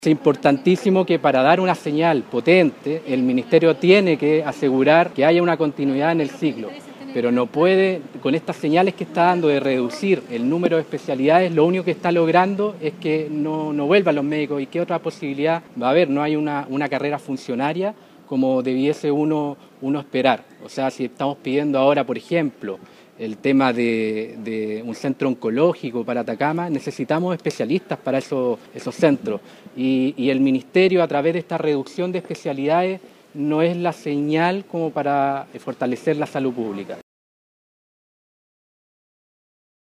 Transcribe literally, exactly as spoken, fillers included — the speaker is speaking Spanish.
Es importantísimo que para dar una señal potente, el Ministerio tiene que asegurar que haya una continuidad en el ciclo, pero no puede, con estas señales que está dando de reducir el número de especialidades, lo único que está logrando es que no, no vuelvan los médicos. ¿Y qué otra posibilidad va a haber? No hay una, una carrera funcionaria como debiese uno, uno esperar. O sea, si estamos pidiendo ahora, por ejemplo, el tema de, de un centro oncológico para Atacama, necesitamos especialistas para esos, esos centros. Y, y el Ministerio, a través de esta reducción de especialidades, no es la señal como para fortalecer la salud pública.